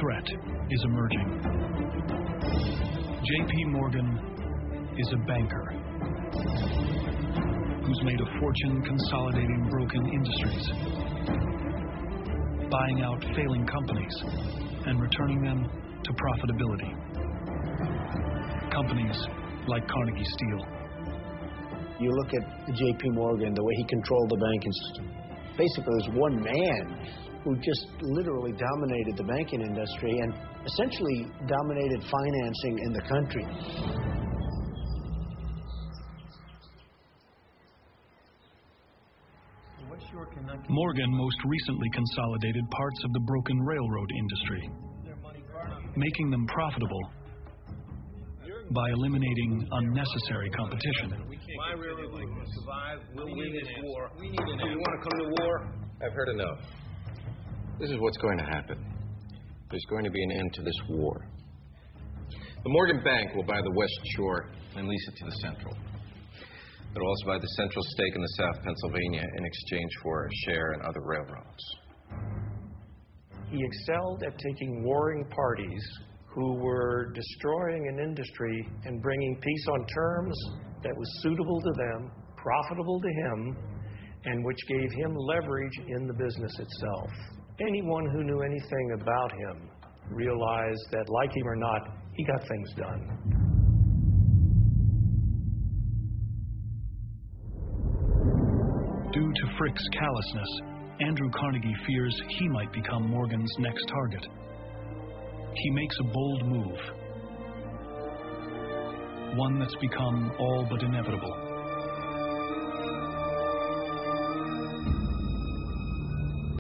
threat is emerging. J.P. Morgan is a banker who's made a fortune consolidating broken industries, buying out failing companies and returning them to profitability. Companies like Carnegie Steel. You look at J.P. Morgan, the way he controlled the banking system. Basically, there's one man who just literally dominated the banking industry and essentially dominated financing in the country. Morgan most recently consolidated parts of the broken railroad industry, making them profitable by eliminating unnecessary competition. My railroad will survive. We'll win this war. Do you want to come to war? I've heard enough. This is what's going to happen. There's going to be an end to this war. The Morgan Bank will buy the West Shore and lease it to the Central. It'll also buy the Central stake in the South Pennsylvania in exchange for a share in other railroads. He excelled at taking warring parties who were destroying an industry and bringing peace on terms that was suitable to them, profitable to him, and which gave him leverage in the business itself. Anyone who knew anything about him realized that, like him or not, he got things done. Due to Frick's callousness, Andrew Carnegie fears he might become Morgan's next target. He makes a bold move, one that's become all but inevitable.